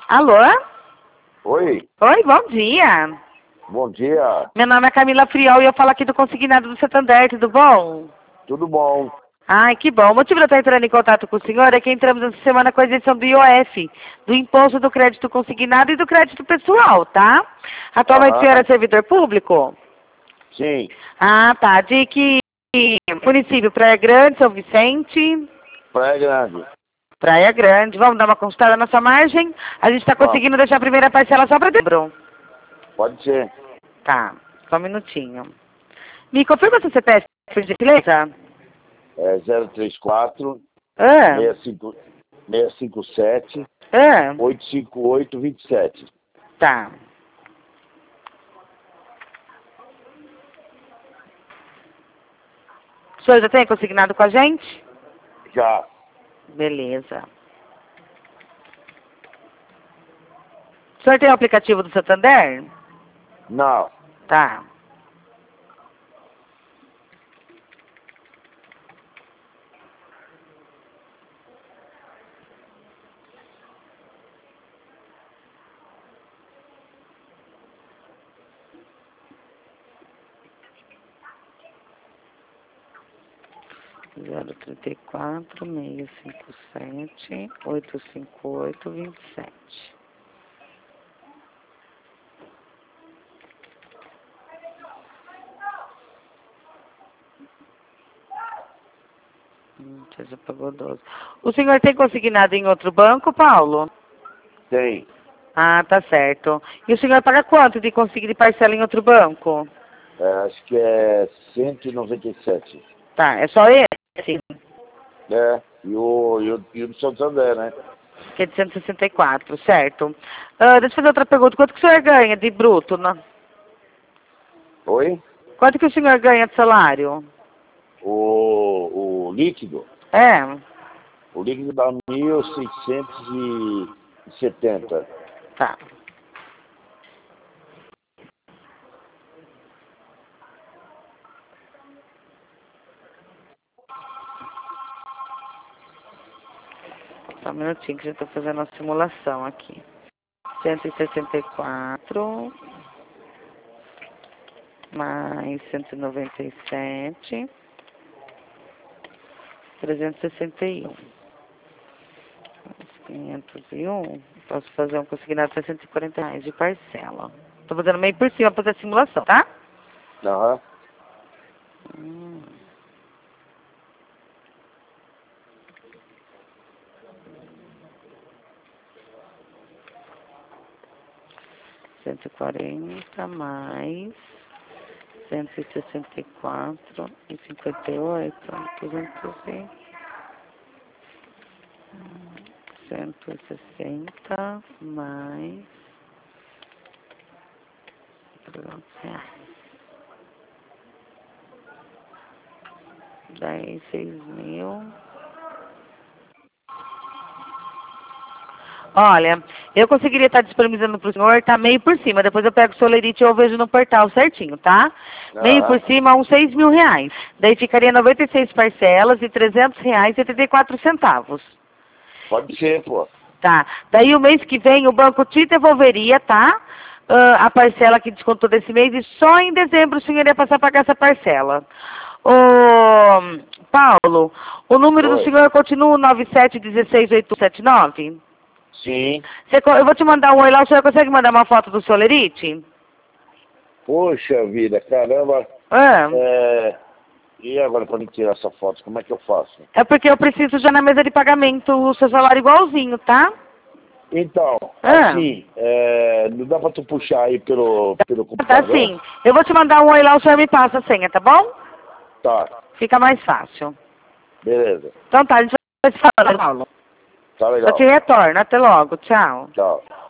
Alô? Oi, Oi, bom dia. bom dia, Meu nome é Camila Friol e eu falo aqui do Consignado do Santander, tudo bom? tudo bom? Ai, que bom. O motivo de eu estar entrando em contato com o senhor é que entramos essa semana com a edição do IOF, do Imposto do Crédito Consignado e do Crédito Pessoal, tá? Atualmente o senhor é Aham, servidor público? sim, Ah, tá. De que município? Praia Grande, São Vicente? Praia Grande, Praia Grande. Vamos dar uma consultada na sua margem? A gente está vamos, conseguindo deixar a primeira parcela só para dezembro. pode ser, Tá, só um minutinho. Me confirma se você pede, por gentileza? é 034 Ah, 65 657 ah, 85827. tá. O senhor já tem consignado com a gente? Já, Beleza. O senhor tem o aplicativo do Santander? não, Tá. Zero 34 657 858 27. Você já pagou 12. O senhor tem consignado em outro banco, Paulo? tem, Ah, tá certo. E o senhor paga quanto de conseguir parcela em outro banco? acho que é 197. Tá, é só esse, E o do Santander, né? que é de 164, certo. Ah, deixa eu fazer outra pergunta. Quanto que o senhor ganha de bruto? Oi? Quanto que o senhor ganha de salário? O líquido? É, O líquido dá 1.670. tá. Só um minutinho que eu já estou fazendo a simulação aqui. 164 mais 197, 361. 501, posso fazer um consignado de R$ 640 de parcela. Tô fazendo meio por cima para fazer a simulação, tá? Aham, Hum. Cento e quarenta mais 164,58, 160 mais R$ 300. 6.000. Olha, eu conseguiria estar disponibilizando para o senhor, tá meio por cima. Depois eu pego o solerite e eu vejo no portal certinho, tá? Meio por aham, cima, uns R$ 6.000. Daí ficaria 96 parcelas de R$ 300,74. pode ser, pô. Tá. Daí o mês que vem o banco te devolveria, tá? A parcela que descontou desse mês e só em dezembro o senhor ia passar a pagar essa parcela. Ô, Paulo, o número do Oi, senhor continua o 9716879? sim. Eu vou te mandar um oi lá, o senhor consegue mandar uma foto do solerite? Poxa vida, caramba. Ah, E agora para me tirar essa foto, como é que eu faço? é porque eu preciso já na mesa de pagamento o seu salário igualzinho, tá? Então, Ah, assim, não dá para tu puxar aí pelo tá computador? sim. Eu vou te mandar um oi lá, o senhor me passa a senha, tá bom? Tá, Fica mais fácil. beleza. Então tá, a gente vai se falando, Paulo. Tá Eu te legal. retorno. Até logo. Tchau. Tchau.